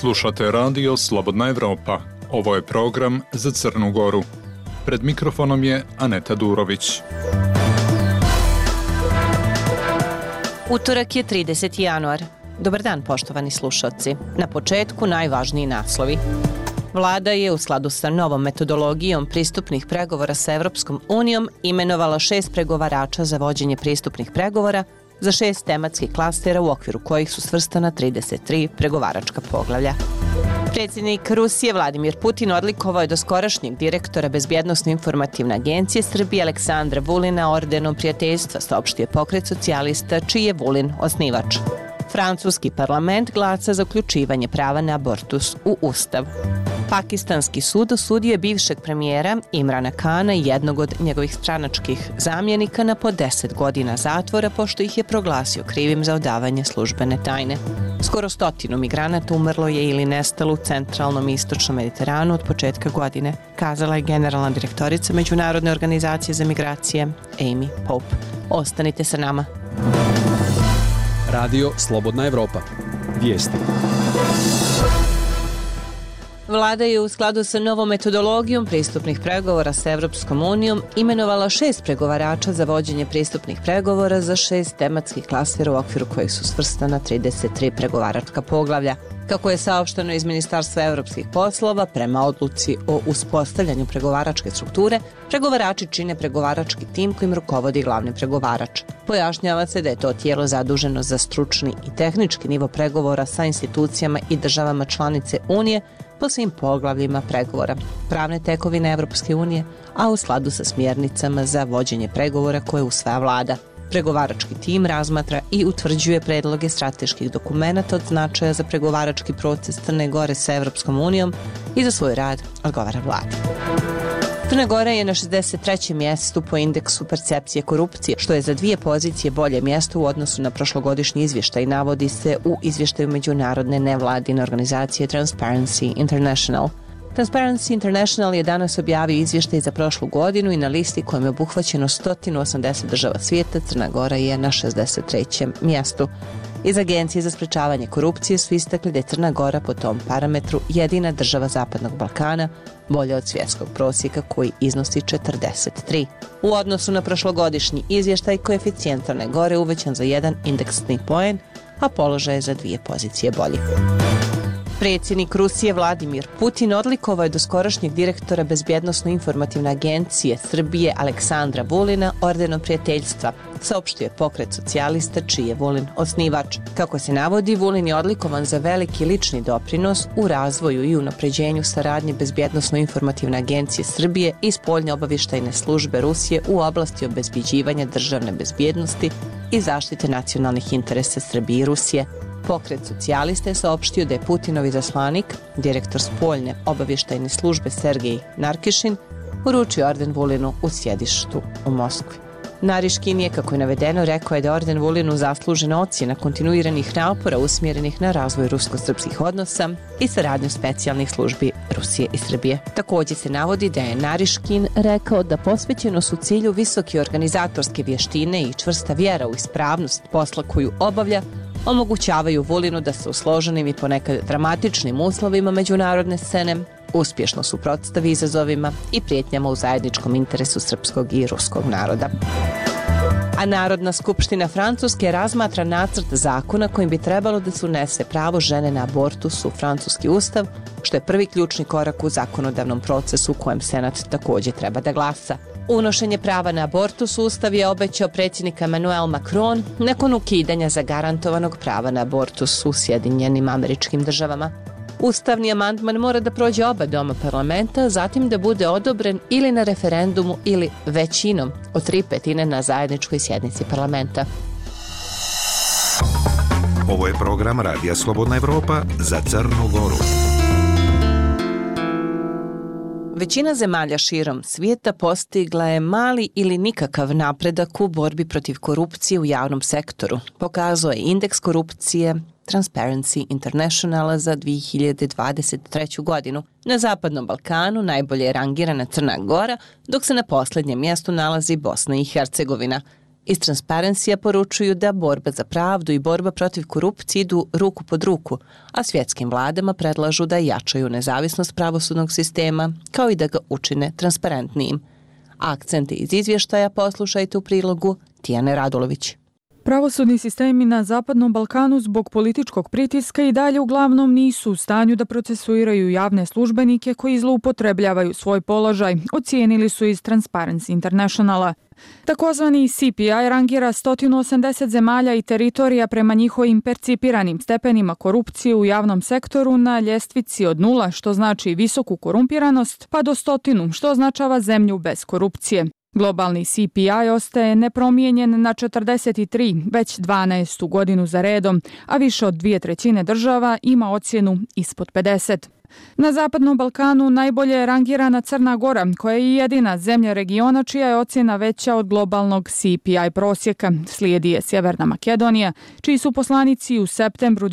Slušate radio Slobodna Evropa. Ovo je program za Crnu Goru. Pred mikrofonom je Aneta Durović. Utorak je 30. januar. Dobar dan, poštovani slušalci. Na početku najvažniji naslovi. Vlada je u skladu sa novom metodologijom pristupnih pregovora sa Evropskom unijom imenovala 6 pregovarača za vođenje pristupnih pregovora za 6 tematskih klastera u okviru kojih su svrstana 33 pregovaračka poglavlja. Predsjednik Rusije Vladimir Putin odlikovao je doskorašnjeg direktora Bezbjednosno-informativne agencije Srbije Aleksandra Vulina ordenom prijateljstva, saopštio je Pokret socijalista čiji je Vulin osnivač. Francuski parlament glasa za uključivanje prava na abortus u Ustav. Pakistanski sud osudio je bivšeg premijera Imrana Kana i jednog od njegovih stranačkih zamjenika na po 10 godina zatvora pošto ih je proglasio krivim za odavanje službene tajne. Skoro 100 migranata umrlo je ili nestalo u centralnom i istočnom Mediteranu od početka godine, kazala je generalna direktorica Međunarodne organizacije za migracije Amy Pope. Ostanite sa nama. Radio Slobodna Evropa. Vijesti. Vlada je u skladu sa novom metodologijom pristupnih pregovora sa Evropskom unijom imenovala 6 pregovarača za vođenje pristupnih pregovora za 6 tematskih klastera u okviru kojih su svrstana 33 pregovaračka poglavlja. Kako je saopšteno iz Ministarstva evropskih poslova, prema odluci o uspostavljanju pregovaračke strukture, pregovarači čine pregovarački tim kojim rukovodi glavni pregovarač. Pojašnjava se da je to tijelo zaduženo za stručni i tehnički nivo pregovora sa institucijama i državama članice Unije po svim poglavljima pregovora, pravne tekovine Evropske unije, a u skladu sa smjernicama za vođenje pregovora koje usvaja vlada. Pregovarački tim razmatra i utvrđuje predloge strateških dokumenata od značaja za pregovarački proces Crne Gore sa Evropskom unijom i za svoj rad odgovara vladi. Crna Gora je na 63. mjestu po indeksu percepcije korupcije, što je za 2 pozicije bolje mjesto u odnosu na prošlogodišnji izvještaj, navodi se u izvještaju međunarodne nevladine organizacije Transparency International. Transparency International je danas objavio izvještaj za prošlu godinu i na listi kojom je obuhvaćeno 180 država svijeta, Crna Gora je na 63. mjestu. Iz Agencije za sprečavanje korupcije su istakli da je Crna Gora po tom parametru jedina država Zapadnog Balkana bolja od svjetskog prosjeka koji iznosi 43. U odnosu na prošlogodišnji izvještaj, koeficijent Crne Gore uvećan za 1 indeksni poen, a položaj je za 2 pozicije bolji. Predsjednik Rusije Vladimir Putin odlikovao je doskorašnjeg direktora Bezbjednosno-informativne agencije Srbije Aleksandra Vulina ordenom prijateljstva, saopštio je Pokret socijalista čiji je Vulin osnivač. Kako se navodi, Vulin je odlikovan za veliki lični doprinos u razvoju i unapređenju saradnje Bezbjednosno-informativne agencije Srbije i spoljne obavještajne službe Rusije u oblasti obezbeđivanja državne bezbjednosti i zaštite nacionalnih interesa Srbije i Rusije. Pokret socijalista je saopštio da je Putinov izaslanik, direktor spoljne obavještajne službe Sergej Narkišin, uručio orden Vulinu u sjedištu u Moskvi. Nariškin je, kako je navedeno, rekao je da orden Vulinu zaslužena ocjena kontinuiranih napora usmjerenih na razvoj rusko-srpskih odnosa i saradnju specijalnih službi Rusije i Srbije. Također se navodi da je Nariškin rekao da posvećenost u cilju visoke organizatorske vještine i čvrsta vjera u ispravnost posla koju obavlja omogućavaju Vulinu da se u složenim i ponekad dramatičnim uslovima međunarodne scene uspješno suprotstavi izazovima i prijetnjama u zajedničkom interesu srpskog i ruskog naroda. A Narodna skupština Francuske razmatra nacrt zakona kojim bi trebalo da se unese pravo žene na abortus u francuski ustav, što je prvi ključni korak u zakonodavnom procesu u kojem Senat također treba da glasa. Unošenje prava na abortus u ustav je obećao predsjednik Emmanuel Macron nakon ukidanja zagarantovanog prava na abortus u Sjedinjenim Američkim Državama. Ustavni amandman mora da prođe oba doma parlamenta, zatim da bude odobren ili na referendumu ili većinom od 3/5 na zajedničkoj sjednici parlamenta. Ovo je program Radija Slobodna Evropa za Crnu Goru. Većina zemalja širom svijeta postigla je mali ili nikakav napredak u borbi protiv korupcije u javnom sektoru, pokazao je indeks korupcije Transparency Internationala za 2023. godinu. Na Zapadnom Balkanu najbolje je rangirana Crna Gora, dok se na posljednjem mjestu nalazi Bosna i Hercegovina. Iz Transparencija poručuju da borba za pravdu i borba protiv korupcije idu ruku pod ruku, a svjetskim vladama predlažu da jačaju nezavisnost pravosudnog sistema, kao i da ga učine transparentnijim. Akcente iz izvještaja poslušajte u prilogu Tijane Radulović. Pravosudni sistemi na Zapadnom Balkanu zbog političkog pritiska i dalje uglavnom nisu u stanju da procesuiraju javne službenike koji zloupotrebljavaju svoj položaj, ocijenili su iz Transparency Internationala. Takozvani CPI rangira 180 zemalja i teritorija prema njihovim percipiranim stepenima korupcije u javnom sektoru na ljestvici od 0, što znači visoku korumpiranost, pa do 100, što označava zemlju bez korupcije. Globalni CPI ostaje nepromijenjen na 43, već 12. godinu za redom, a više od 2/3 država ima ocjenu ispod 50. Na Zapadnom Balkanu najbolje je rangirana Crna Gora, koja je jedina zemlja regiona čija je ocjena veća od globalnog CPI prosjeka. Slijedi je Sjeverna Makedonija, čiji su poslanici u septembru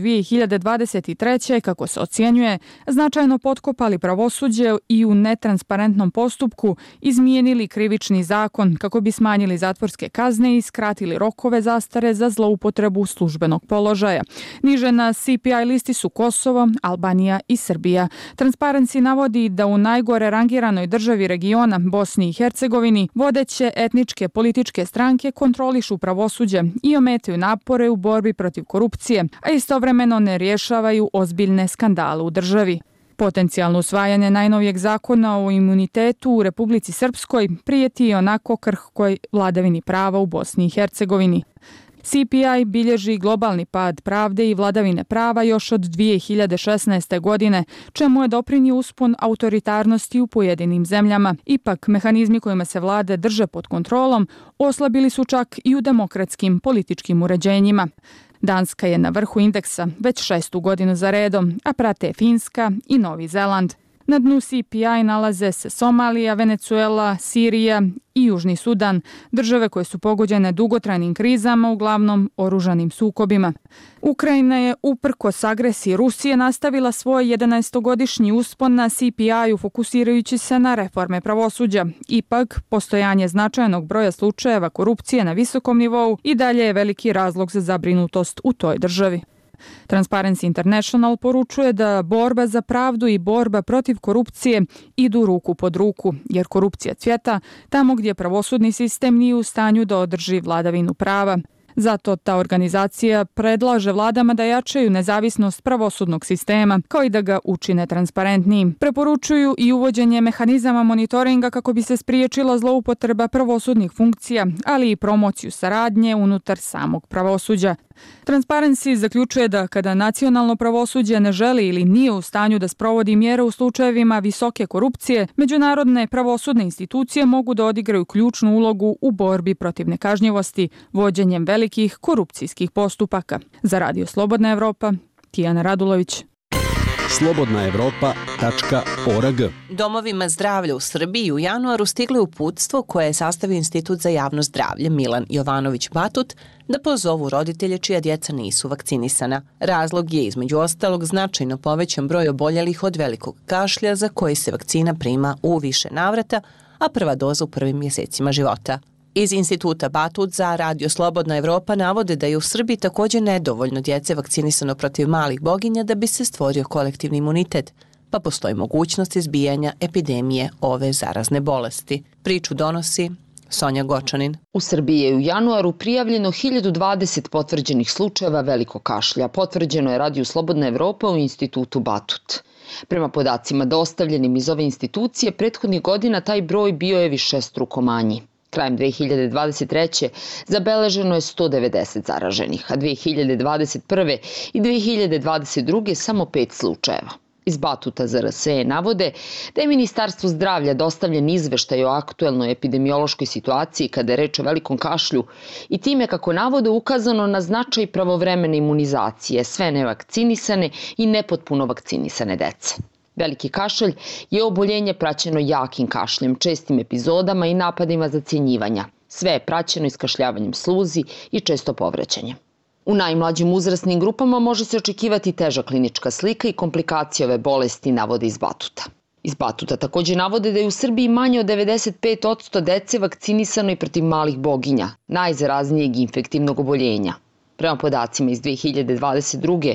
2023. kako se ocjenjuje, značajno potkopali pravosuđe i u netransparentnom postupku izmijenili krivični zakon kako bi smanjili zatvorske kazne i skratili rokove zastare za zloupotrebu službenog položaja. Niže na CPI listi su Kosovo, Albanija i Srbija. Transparency navodi da u najgore rangiranoj državi regiona, Bosni i Hercegovini, vodeće etničke političke stranke kontrolišu pravosuđe i ometaju napore u borbi protiv korupcije, a istovremeno ne rješavaju ozbiljne skandale u državi. Potencijalno usvajanje najnovijeg zakona o imunitetu u Republici Srpskoj prijeti i onako krhkoj vladavini prava u Bosni i Hercegovini. CPI bilježi globalni pad pravde i vladavine prava još od 2016. godine, čemu je doprinio uspon autoritarnosti u pojedinim zemljama. Ipak, mehanizmi kojima se vlade drže pod kontrolom oslabili su čak i u demokratskim političkim uređenjima. Danska je na vrhu indeksa već 6. godinu za redom, a prate Finska i Novi Zeland. Na dnu CPI nalaze se Somalija, Venezuela, Sirija i Južni Sudan, države koje su pogođene dugotrajnim krizama, uglavnom oružanim sukobima. Ukrajina je uprkos agresiji Rusije nastavila svoj 11-godišnji uspon na CPI-u fokusirajući se na reforme pravosuđa. Ipak, postojanje značajnog broja slučajeva korupcije na visokom nivou i dalje je veliki razlog za zabrinutost u toj državi. Transparency International poručuje da borba za pravdu i borba protiv korupcije idu ruku pod ruku, jer korupcija cvjeta tamo gdje pravosudni sistem nije u stanju da održi vladavinu prava. Zato ta organizacija predlaže vladama da jačaju nezavisnost pravosudnog sistema, kao i da ga učine transparentnijim. Preporučuju i uvođenje mehanizama monitoringa kako bi se spriječila zloupotreba pravosudnih funkcija, ali i promociju saradnje unutar samog pravosuđa. Transparency zaključuje da kada nacionalno pravosuđe ne želi ili nije u stanju da sprovodi mjere u slučajevima visoke korupcije, međunarodne pravosudne institucije mogu da odigraju ključnu ulogu u borbi protiv nekažnjivosti, vođenjem velikih korupcijskih postupaka. Za Radio Slobodna Evropa, Tijana Radulović. slobodnaevropa.org. Domovima zdravlja u Srbiji u januaru stiglo je uputstvo koje je sastavio Institut za javno zdravlje Milan Jovanović Batut da pozovu roditelje čija djeca nisu vakcinisana. Razlog je između ostalog značajno povećan broj oboljelih od velikog kašlja za koji se vakcina prima u više navrata, a prva doza u prvim mjesecima života. Iz Instituta Batut za Radio Slobodna Evropa navode da je u Srbiji također nedovoljno djece vakcinisano protiv malih boginja da bi se stvorio kolektivni imunitet, pa postoji mogućnost izbijanja epidemije ove zarazne bolesti. Priču donosi Sonja Gočanin. U Srbiji je u januaru prijavljeno 1020 potvrđenih slučajeva velikog kašlja. Potvrđeno je Radio Slobodna Evropa u Institutu Batut. Prema podacima dostavljenim iz ove institucije, prethodnih godina taj broj bio je višestruko manji. Krajem 2023. zabeleženo je 190 zaraženih, a 2021. i 2022. samo 5 slučajeva. Iz Batuta za RSE navode da je Ministarstvu zdravlja dostavljen izveštaj o aktuelnoj epidemiološkoj situaciji kada je reč o velikom kašlju i time, kako navode, ukazano na značaj pravovremene imunizacije sve nevakcinisane i nepotpuno vakcinisane dece. Veliki kašalj je oboljenje praćeno jakim kašljem, čestim epizodama i napadima zacjenjivanja. Sve je praćeno iskašljavanjem sluzi i često povraćanjem. U najmlađim uzrasnim grupama može se očekivati teža klinička slika i komplikacije ove bolesti, navode iz Batuta. Iz Batuta takođe navode da je u Srbiji manje od 95% dece vakcinisano i protiv malih boginja, najzaraznijeg infektivnog oboljenja. Prema podacima iz 2022.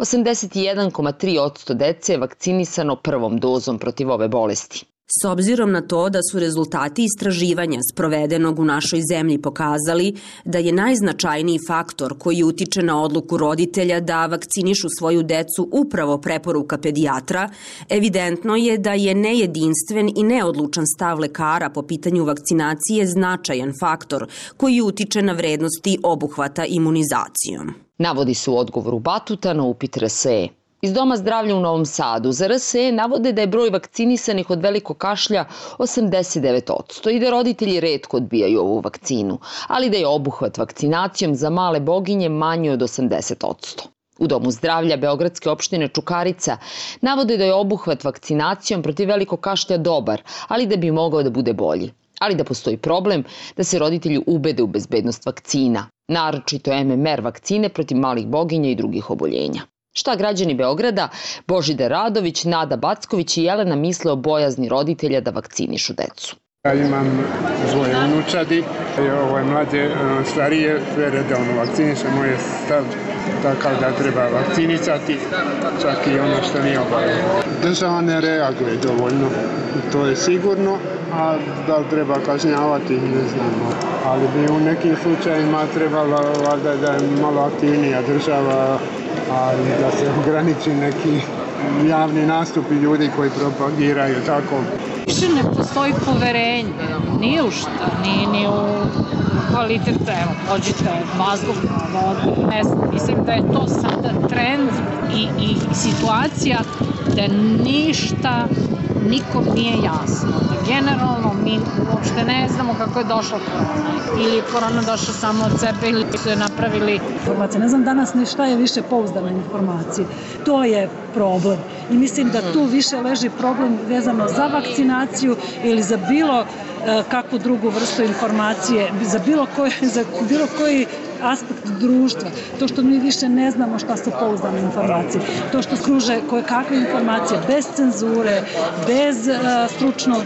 81,3% dece je vakcinisano prvom dozom protiv ove bolesti. S obzirom na to da su rezultati istraživanja sprovedenog u našoj zemlji pokazali da je najznačajniji faktor koji utiče na odluku roditelja da vakcinišu svoju decu upravo preporuka pedijatra, evidentno je da je nejedinstven i neodlučan stav lekara po pitanju vakcinacije značajan faktor koji utiče na vrednosti obuhvata imunizacijom. Navodi se u odgovoru Batuta na upit RSE. Iz Doma zdravlja u Novom Sadu za RSE navode da je broj vakcinisanih od velikog kašlja 89% i da roditelji retko odbijaju ovu vakcinu, ali da je obuhvat vakcinacijom za male boginje manji od 80%. U Domu zdravlja Beogradske opštine Čukarica navode da je obuhvat vakcinacijom protiv velikog kašlja dobar, ali da bi mogao da bude bolji. Ali da postoji problem da se roditelji ubede u bezbednost vakcina, naročito MMR vakcine protiv malih boginja i drugih oboljenja. Šta građani Beograda, Božidar Radović, Nada Backović i Jelena misle o bojazni roditelja da vakcinišu decu? Ja imam dvoje unučadi, ovo je mlađe, starije, sve redovno vakciniše, moj je stav takav da treba vakcinisati, čak i ono što nije obavezno. Država ne reaguje dovoljno, to je sigurno, a da li treba kažnjavati, ne znamo. Ali bi u nekim slučajima trebalo valjda da je malo aktivnija država, ali da se ograniči neki javni nastupi ljudi koji propagiraju tako. Više ne postoji poverenje, nije u šta, ni u kvalitet, evo, pođite vazduh na vodu. Ne znam, mislim da je to sada trend i situacija da ništa nikom nije jasno. Generalno mi uopšte ne znamo kako je došla korona. Ili korona došla samo od sebe ili su je napravili. Ne znam danas ni šta je više pouzdane informacije. To je problem. I mislim da tu više leži problem vezano za vakcinaciju ili za bilo kakvu drugu vrstu informacije, za bilo koji aspekt društva. To što mi više ne znamo šta su pouzdane informacije. To što kruže koje kakve informacije bez cenzure, bez stručnog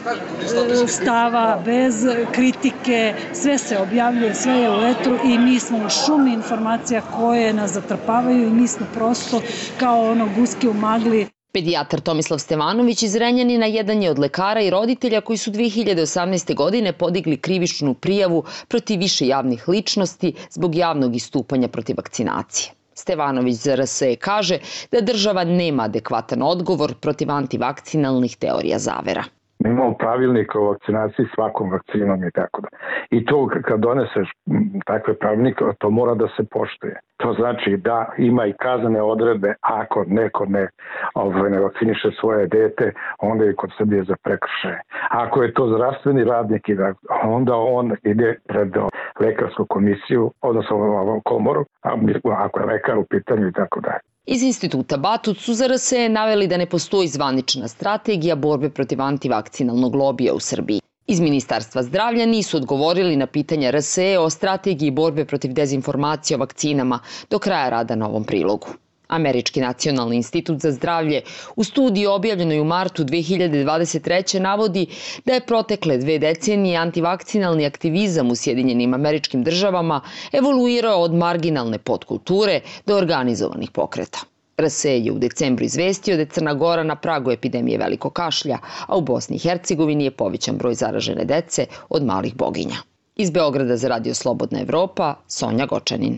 stava, bez kritike, sve se objavljuje, sve je u etru i mi smo u šumi informacija koje nas zatrpavaju i mi smo prosto kao ono guske u magli. Pedijatar Tomislav Stevanović iz Renjanina jedan je od lekara i roditelja koji su 2018. godine podigli krivičnu prijavu protiv više javnih ličnosti zbog javnog istupanja protiv vakcinacije. Stevanović za RSE kaže da država nema adekvatan odgovor protiv antivakcinalnih teorija zavera. Imamo pravilnik o vakcinaciji svakom vakcinom i tako da. I to kad doneseš takve pravilnike, to mora da se poštuje. To znači da ima i kaznene odredbe ako neko ne vakciniše svoje dete, onda je kod Srbije za prekršaje. Ako je to zdravstveni radnik, onda on ide pred lekarsku komisiju, odnosno komoru, ako je lekar u pitanju i tako dalje. Iz instituta Batut su za RSE naveli da ne postoji zvanična strategija borbe protiv antivakcinalnog lobija u Srbiji. Iz Ministarstva zdravlja nisu odgovorili na pitanja RSE o strategiji borbe protiv dezinformacije o vakcinama do kraja rada na ovom prilogu. Američki nacionalni institut za zdravlje u studiji objavljenoj u martu 2023. navodi da je protekle 2 decenije antivakcinalni aktivizam u Sjedinjenim Američkim Državama evoluirao od marginalne podkulture do organizovanih pokreta. RSE je u decembru izvestio da je Crna Gora na pragu epidemije velikog kašlja, a u Bosni i Hercegovini je povećan broj zaražene dece od malih boginja. Iz Beograda za Radio Slobodna Evropa, Sonja Gočanin.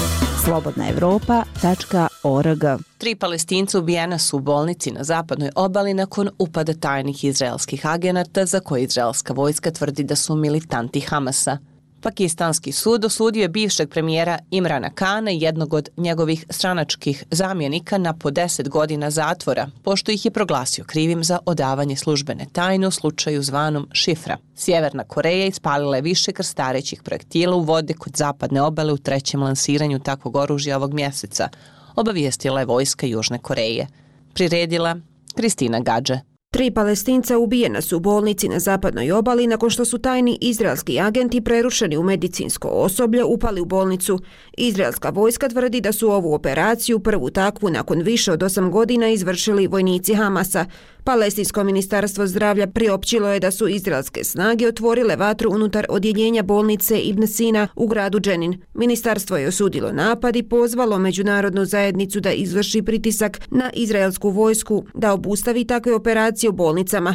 slobodnaevropa.org. 3 Palestinca ubijena su u bolnici na zapadnoj obali nakon upada tajnih izraelskih agenata za koje izraelska vojska tvrdi da su militanti Hamasa. Pakistanski sud osudio je bivšeg premijera Imrana Kana i jednog od njegovih stranačkih zamjenika na po 10 godina zatvora, pošto ih je proglasio krivim za odavanje službene tajne u slučaju zvanom Šifra. Sjeverna Koreja ispalila je više krstarećih projektila u vode kod zapadne obale u 3. lansiranju takvog oružja ovog mjeseca, obavijestila je vojska Južne Koreje. Priredila Kristina Gadže. 3 Palestinca ubijena su u bolnici na zapadnoj obali nakon što su tajni izraelski agenti prerušeni u medicinsko osoblje upali u bolnicu. Izraelska vojska tvrdi da su ovu operaciju, prvu takvu nakon više od 8 godina, izvršili vojnici Hamasa. Palestinsko ministarstvo zdravlja priopćilo je da su izraelske snage otvorile vatru unutar odjeljenja bolnice Ibn Sina u gradu Dženin. Ministarstvo je osudilo napad i pozvalo međunarodnu zajednicu da izvrši pritisak na izraelsku vojsku da obustavi takve operacije u bolnicama.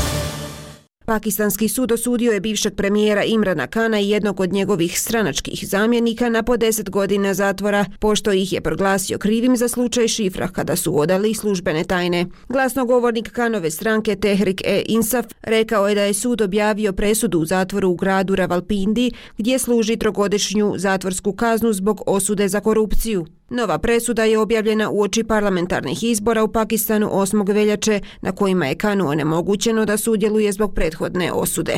Pakistanski sud osudio je bivšeg premijera Imrana Kana i jednog od njegovih stranačkih zamjenika na po 10 godina zatvora, pošto ih je proglasio krivim za slučaj šifra kada su odali službene tajne. Glasnogovornik Kanove stranke Tehrik-e-Insaf rekao je da je sud objavio presudu u zatvoru u gradu Rawalpindi, gdje služi 3-godišnju zatvorsku kaznu zbog osude za korupciju. Nova presuda je objavljena uoči parlamentarnih izbora u Pakistanu 8. veljače, na kojima je Kanu onemogućeno da sudjeluje zbog prethodne osude.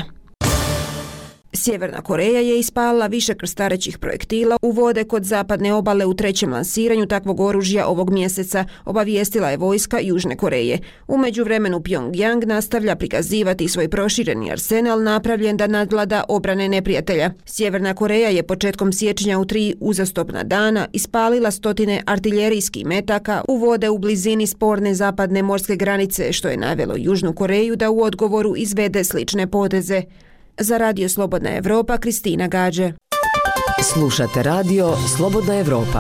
Sjeverna Koreja je ispalila više krstarećih projektila u vode kod zapadne obale u 3. lansiranju takvog oružja ovog mjeseca, obavijestila je vojska Južne Koreje. U međuvremenu Pyongyang nastavlja prikazivati svoj prošireni arsenal napravljen da nadvlada obrane neprijatelja. Sjeverna Koreja je početkom siječnja u 3 uzastopna dana ispalila 100 artiljerijskih metaka u vode u blizini sporne zapadne morske granice, što je navelo Južnu Koreju da u odgovoru izvede slične poteze. Za Radio Slobodna Evropa, Kristina Gađe. Slušate Radio Slobodna Evropa.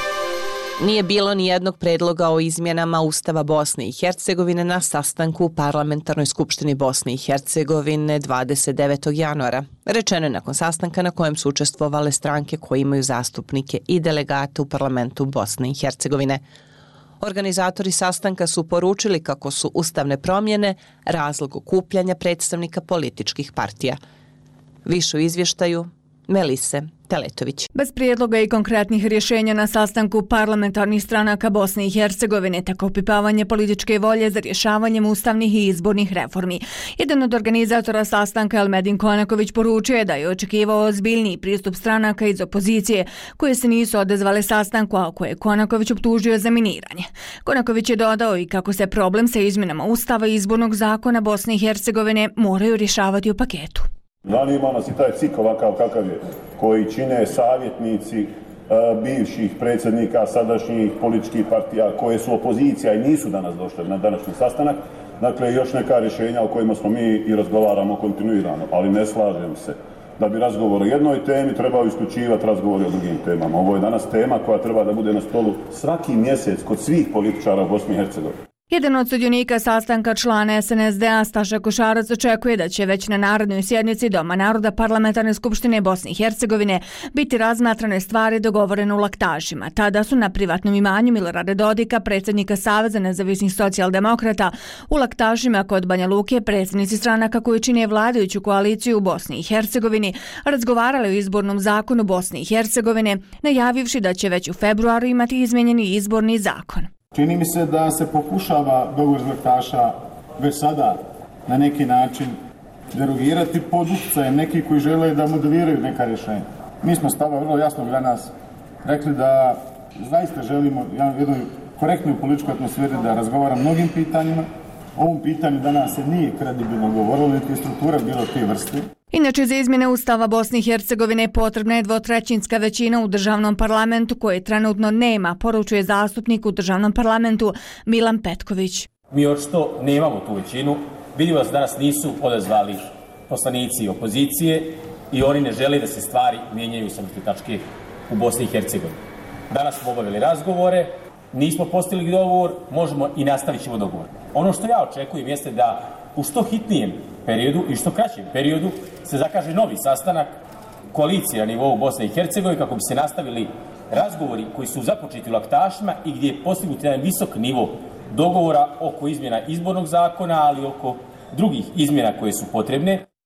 Nije bilo ni jednog predloga o izmjenama Ustava Bosne i Hercegovine na sastanku u Parlamentarnoj skupštini Bosne i Hercegovine 29. januara. Rečeno je nakon sastanka na kojem su učestvovale stranke koje imaju zastupnike i delegate u parlamentu Bosne i Hercegovine. Organizatori sastanka su poručili kako su ustavne promjene razlog okupljanja predstavnika političkih partija. Više u izvještaju Melise Teletović. Bez prijedloga i konkretnih rješenja na sastanku parlamentarnih stranaka Bosne i Hercegovine, tako opipavanje političke volje za rješavanjem ustavnih i izbornih reformi. Jedan od organizatora sastanka, Elmedin Konaković, poručio je da je očekivao ozbiljniji pristup stranaka iz opozicije koje se nisu odazvale sastanku, a koje je Konaković optužio za miniranje. Konaković je dodao i kako se problem sa izmjenama Ustava i izbornog zakona Bosne i Hercegovine moraju rješavati u paketu. Zanima nas i taj cik ovakav kakav je, koji čine savjetnici bivših predsjednika sadašnjih političkih partija koje su opozicija i nisu danas došle na današnji sastanak. Dakle, još neka rješenja o kojima smo mi i razgovaramo kontinuirano, ali ne slažem se da bi razgovor o jednoj temi trebao isključivati razgovori o drugim temama. Ovo je danas tema koja treba da bude na stolu svaki mjesec kod svih političara u Bosni i Hercegovini. Jedan od sudionika sastanka, člana SNSD-a Staša Košarac, očekuje da će već na narodnoj sjednici Doma naroda Parlamentarne skupštine Bosne i Hercegovine biti razmatrane stvari dogovorene u Laktašima. Tada su na privatnom imanju Milorada Dodika, predsjednika Saveza nezavisnih socijaldemokrata, u Laktašima kod Banja Luke predsjednici stranaka koji čine vladajuću koaliciju u Bosni i Hercegovini razgovarali o izbornom zakonu Bosne i Hercegovine, najavivši da će već u februaru imati izmijenjeni izborni zakon. Čini mi se da se pokušava dogovor Laktaša već sada na neki način derogirati pod utjecajem nekih koji žele da modeliraju neka rješenja. Mi smo stava vrlo jasno danas rekli da zaista želimo jednoj korektnoj političkoj atmosferi da razgovaramo o mnogim pitanjima. O ovom pitanju danas se nije kredibilno govorilo, niti struktura bilo te vrste. Inače, za izmjene Ustava Bosne i Hercegovine potrebna je 2/3 većina u državnom parlamentu koje trenutno nema, poručuje zastupnik u državnom parlamentu Milan Petković. Mi očito nemamo tu većinu. Vidimo da se danas nisu odazvali poslanici opozicije i oni ne žele da se stvari mijenjaju sa mrtve tačke u Bosni i Hercegovini. Danas smo obavili razgovore, nismo postigli dogovor, možemo i nastavit ćemo dogovor. Ono što ja očekujem jeste da u što hitnijem periodu i što kraćem periodu se zakaže novi sastanak koalicije na nivou Bosne i Hercegovine kako bi se nastavili razgovori koji su započeti u Laktašima i gdje je postignut jedan visok nivo dogovora oko izmjena izbornog zakona, ali oko drugih izmjena koje su potrebne.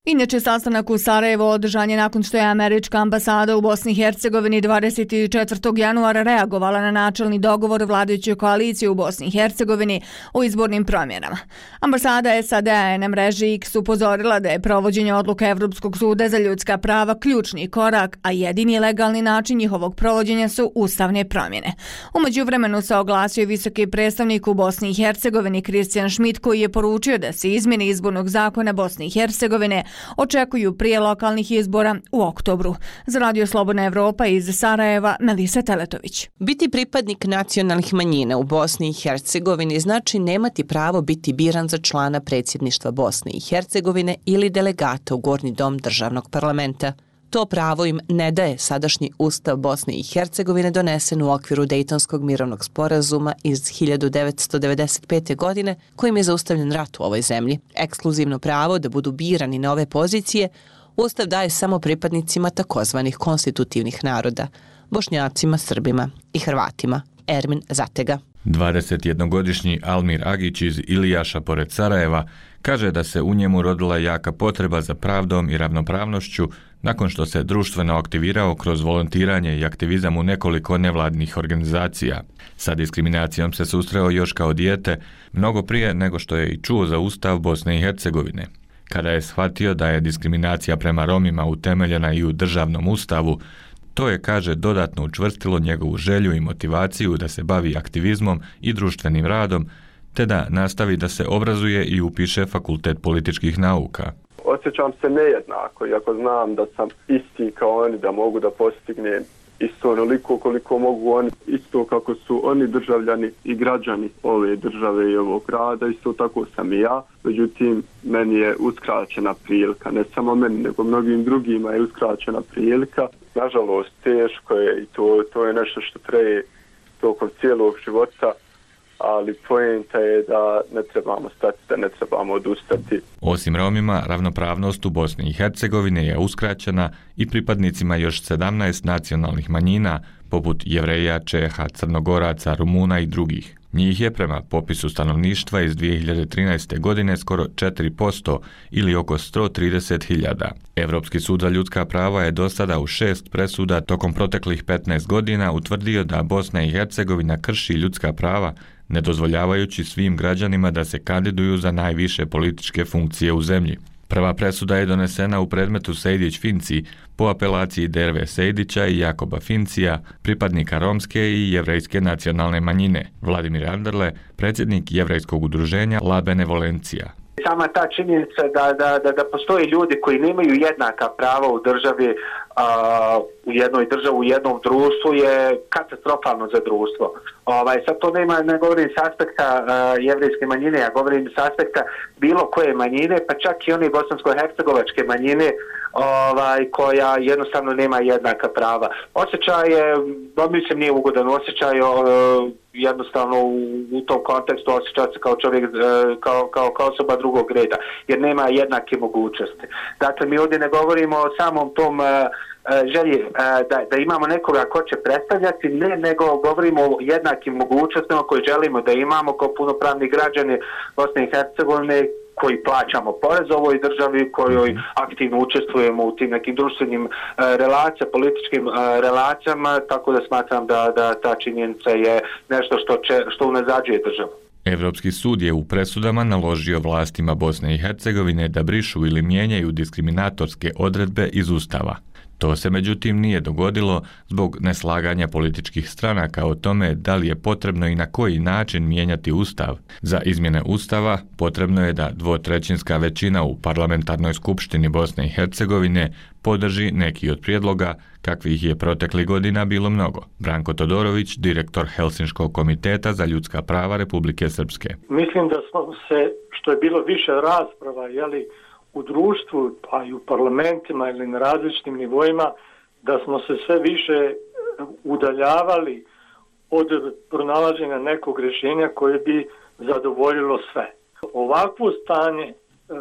Inače, sastanak u Sarajevo održan je nakon što je američka ambasada u Bosni i Hercegovini 24. januara reagovala na načelni dogovor vladajuće koalicije u Bosni i Hercegovini o izbornim promjenama. Ambasada SAD-a je na mreži X upozorila da je provođenje odluka Evropskog suda za ljudska prava ključni korak, a jedini legalni način njihovog provođenja su ustavne promjene. U međuvremenu se oglasio visoki predstavnik u Bosni i Hercegovini Kristijan Šmit, koji je poručio da se izmjene izbornog zakona Bosne i Hercegovine očekuju prije lokalnih izbora u oktobru. Za Radio Slobodna Evropa iz Sarajeva, Melisa Teletović. Biti pripadnik nacionalnih manjina u Bosni i Hercegovini znači nemati pravo biti biran za člana predsjedništva Bosne i Hercegovine ili delegata u Gornji dom državnog parlamenta. To pravo im ne daje sadašnji ustav Bosne i Hercegovine donesen u okviru Dejtonskog mirovnog sporazuma iz 1995. godine kojim je zaustavljen rat u ovoj zemlji. Ekskluzivno pravo da budu birani na ove pozicije ustav daje samo pripadnicima takozvanih konstitutivnih naroda, Bošnjacima, Srbima i Hrvatima. Ermin Zatega. 21-godišnji Almir Agić iz Ilijaša pored Sarajeva kaže da se u njemu rodila jaka potreba za pravdom i ravnopravnošću nakon što se društveno aktivirao kroz volontiranje i aktivizam u nekoliko nevladnih organizacija. Sa diskriminacijom se susreo još kao dijete, mnogo prije nego što je i čuo za ustav Bosne i Hercegovine. Kada je shvatio da je diskriminacija prema Romima utemeljena i u državnom ustavu, to je, kaže, dodatno učvrstilo njegovu želju i motivaciju da se bavi aktivizmom i društvenim radom, te da nastavi da se obrazuje i upiše Fakultet političkih nauka. Osjećam se nejednako, iako znam da sam isti kao oni, da mogu da postignem isto onoliko koliko mogu oni, isto kako su oni državljani i građani ove države i ovog grada, isto tako sam i ja. Međutim, meni je uskraćena prilika, ne samo meni, nego mnogim drugima je uskraćena prilika. Nažalost, teško je i to je nešto što traje tokom cijelog života, ali poenta je da ne trebamo stati, da ne trebamo odustati. Osim Romima, ravnopravnost u Bosni i Hercegovini je uskraćena i pripadnicima još 17 nacionalnih manjina, poput Jevreja, Čeha, Crnogoraca, Rumuna i drugih. Njih je prema popisu stanovništva iz 2013. godine skoro 4% ili oko 130.000. Evropski sud za ljudska prava je do sada u 6 presuda tokom proteklih 15 godina utvrdio da Bosna i Hercegovina krši ljudska prava, ne dozvoljavajući svim građanima da se kandiduju za najviše političke funkcije u zemlji. Prva presuda je donesena u predmetu Sejdić-Finci po apelaciji Derve Sejdića i Jakoba Fincija, pripadnika romske i jevrejske nacionalne manjine. Vladimir Anderle, predsjednik jevrejskog udruženja La Benevolencija. Sama ta činjenica da postoje ljudi koji nemaju jednaka prava u državi, u jednoj državi, u jednom društvu je katastrofalno za društvo. Sad to ne govorim s aspekta jevrejske manjine, ja govorim s aspekta bilo koje manjine, pa čak i one bosansko-hercegovačke manjine koja jednostavno nema jednaka prava. Osjećaj je, mislim nije ugodan osjećaj, jednostavno u tom kontekstu osjeća se kao čovjek, kao osoba drugog reda, jer nema jednake mogućnosti. Dakle, mi ovdje ne govorimo o samom tom želji da imamo nekoga ko će predstavljati, nego govorimo o jednakim mogućnostima koje želimo da imamo kao punopravni građani Bosne i Hercegovine, koji plaćamo porez ovoj državi, kojoj aktivno učestvujemo u tim nekim društvenim relacijama, političkim relacijama, tako da smatram da ta činjenica je nešto što unazađuje državu. Evropski sud je u presudama naložio vlastima Bosne i Hercegovine da brišu ili mijenjaju diskriminatorske odredbe iz Ustava. To se međutim nije dogodilo zbog neslaganja političkih stranaka o tome da li je potrebno i na koji način mijenjati Ustav. Za izmjene Ustava potrebno je da 2/3 većina u parlamentarnoj skupštini Bosne i Hercegovine podrži neki od prijedloga, kakvih je proteklih godina bilo mnogo. Branko Todorović, direktor Helsinškog komiteta za ljudska prava Republike Srpske. Mislim da smo se, što je bilo više rasprava, u društvu, pa i u parlamentima ili na različitim nivoima, da smo se sve više udaljavali od pronalaženja nekog rješenja koje bi zadovoljilo sve. Ovakvo stanje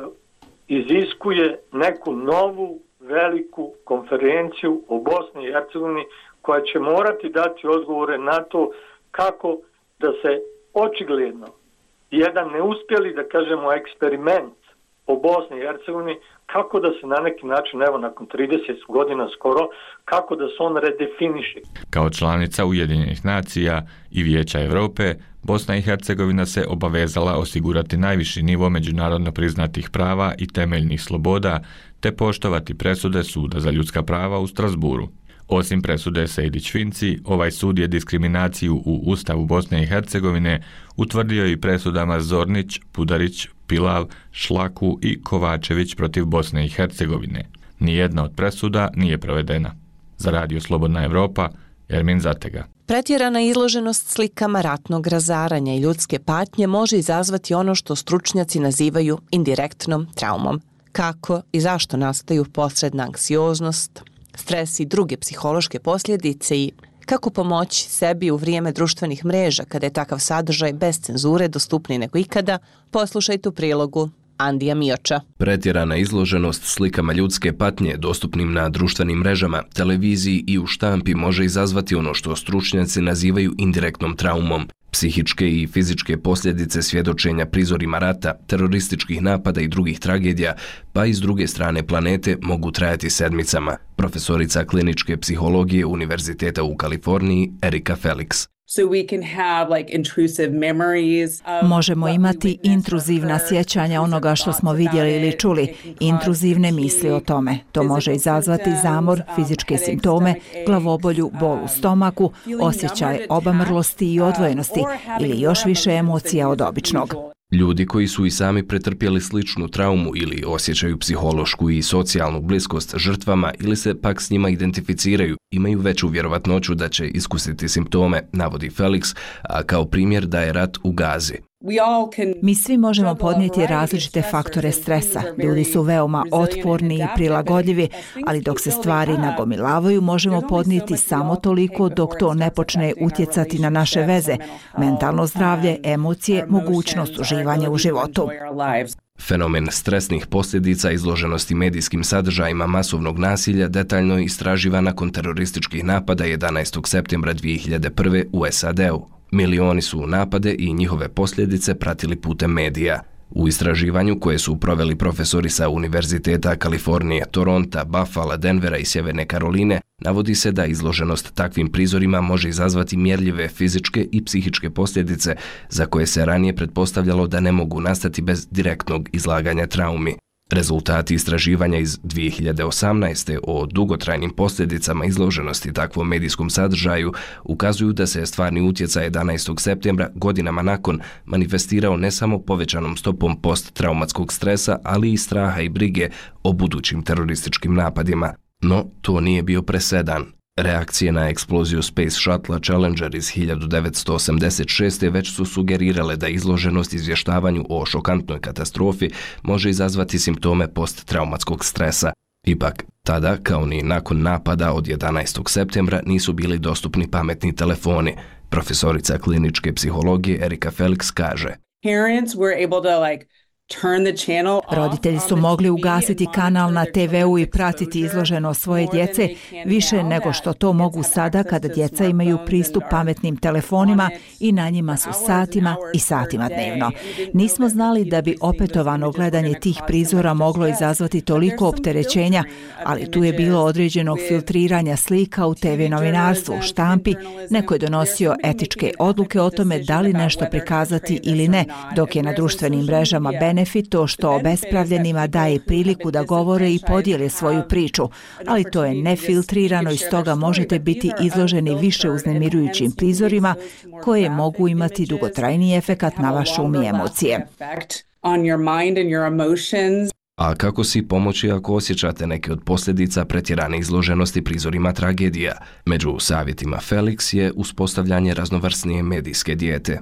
iziskuje neku novu veliku konferenciju o Bosni i Hercegovini koja će morati dati odgovore na to kako da se očigledno jedan neuspjeli, da kažemo, eksperiment o Bosni i Hercegovini, kako da se na neki način, evo nakon 30 godina skoro, kako da se on redefiniše. Kao članica Ujedinjenih nacija i Vijeća Europe, Bosna i Hercegovina se obavezala osigurati najviši nivo međunarodno priznatih prava i temeljnih sloboda, te poštovati presude Suda za ljudska prava u Strasburu. Osim presude Sejdić-Finci, ovaj sud je diskriminaciju u Ustavu Bosne i Hercegovine utvrdio i presudama Zornić, Pudarić, Pilav, Šlaku i Kovačević protiv Bosne i Hercegovine. Nijedna od presuda nije provedena. Za Radio Slobodna Evropa, Ermin Zatega. Pretjerana izloženost slikama ratnog razaranja i ljudske patnje može izazvati ono što stručnjaci nazivaju indirektnom traumom. Kako i zašto nastaju posredna anksioznost, stres i druge psihološke posljedice i kako pomoći sebi u vrijeme društvenih mreža kada je takav sadržaj bez cenzure dostupniji nego ikada, poslušajte u prilogu Andija Mioča. Pretjerana izloženost slikama ljudske patnje dostupnim na društvenim mrežama, televiziji i u štampi može izazvati ono što stručnjaci nazivaju indirektnom traumom. Psihičke i fizičke posljedice svjedočenja prizorima rata, terorističkih napada i drugih tragedija, pa i s druge strane planete, mogu trajati sedmicama. Profesorica kliničke psihologije Univerziteta u Kaliforniji, Erika Felix. Možemo imati intruzivna sjećanja onoga što smo vidjeli ili čuli, intruzivne misli o tome. To može izazvati zamor, fizičke simptome, glavobolju, bol u stomaku, osjećaj obamrlosti i odvojenosti ili još više emocija od običnog. Ljudi koji su i sami pretrpjeli sličnu traumu ili osjećaju psihološku i socijalnu bliskost žrtvama ili se pak s njima identificiraju, imaju veću vjerovatnoću da će iskusiti simptome, navodi Felix, a kao primjer daje rat u Gazi. Mi svi možemo podnijeti različite faktore stresa. Ljudi su veoma otporni i prilagodljivi, ali dok se stvari nagomilavaju, možemo podnijeti samo toliko dok to ne počne utjecati na naše veze, mentalno zdravlje, emocije, mogućnost uživanja u životu. Fenomen stresnih posljedica izloženosti medijskim sadržajima masovnog nasilja detaljno je istraživan nakon terorističkih napada 11. septembra 2001. u SAD-u. Milioni su napade i njihove posljedice pratili putem medija. U istraživanju koje su proveli profesori sa Univerziteta Kalifornije, Toronta, Buffalo, Denvera i Sjeverne Karoline, navodi se da izloženost takvim prizorima može izazvati mjerljive fizičke i psihičke posljedice za koje se ranije pretpostavljalo da ne mogu nastati bez direktnog izlaganja traumi. Rezultati istraživanja iz 2018. o dugotrajnim posljedicama izloženosti takvom medijskom sadržaju ukazuju da se stvarni utjecaj 11. septembra godinama nakon manifestirao ne samo povećanom stopom posttraumatskog stresa, ali i straha i brige o budućim terorističkim napadima. No, to nije bio presedan. Reakcije na eksploziju Space Shuttle Challenger iz 1986. već su sugerirale da izloženost izvještavanju o šokantnoj katastrofi može izazvati simptome posttraumatskog stresa. Ipak, tada, kao ni nakon napada od 11. septembra, nisu bili dostupni pametni telefoni. Profesorica kliničke psihologije Erika Felix kaže: Roditelji su mogli ugasiti kanal na TV-u i pratiti izloženost svoje djece više nego što to mogu sada kada djeca imaju pristup pametnim telefonima i na njima su satima i satima dnevno. Nismo znali da bi opetovano gledanje tih prizora moglo izazvati toliko opterećenja, ali tu je bilo određenog filtriranja slika u TV novinarstvu, štampi, neko je donosio etičke odluke o tome da li nešto prikazati ili ne, dok je na društvenim mrežama benefit to što obespravljenima daje priliku da govore i podijele svoju priču, ali to je nefiltrirano i stoga možete biti izloženi više uznemirujućim prizorima koje mogu imati dugotrajni efekat na vaš um i emocije. A kako si pomoći ako osjećate neke od posljedica pretjerane izloženosti prizorima tragedija? Među savjetima Felix je uspostavljanje raznovrsnije medijske dijete.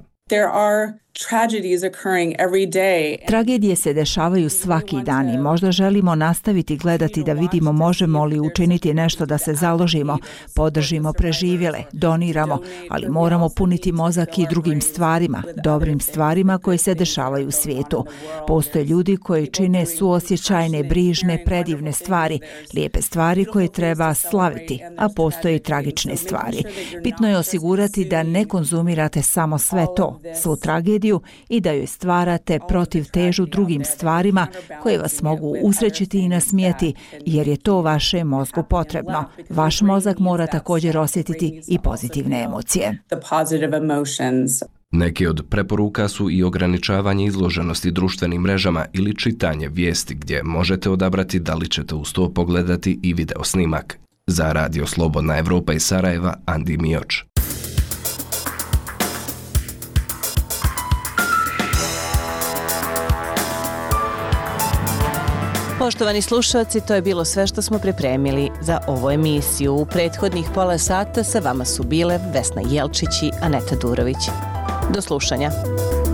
Tragedije se dešavaju svaki dan i možda želimo nastaviti gledati da vidimo možemo li učiniti nešto da se založimo, podržimo preživjele, doniramo, ali moramo puniti mozak i drugim stvarima, dobrim stvarima koje se dešavaju u svijetu. Postoje ljudi koji čine suosjećajne, brižne, predivne stvari, lijepe stvari koje treba slaviti, a postoje i tragične stvari. Bitno je osigurati da ne konzumirate samo sve to, svu tragediju, mediju i da joj stvarate protivtežu drugim stvarima koje vas mogu usrećiti i nasmijeti, jer je to vaše mozgu potrebno. Vaš mozak mora također osjetiti i pozitivne emocije. Neki od preporuka su i ograničavanje izloženosti društvenim mrežama ili čitanje vijesti gdje možete odabrati da li ćete uz to pogledati i video snimak. Za Radio Slobodna Evropa iz Sarajeva, Andi Mioč. Poštovani slušalci, to je bilo sve što smo pripremili za ovu emisiju. U prethodnih pola sata sa vama su bile Vesna Jelčić i Aneta Durović. Do slušanja.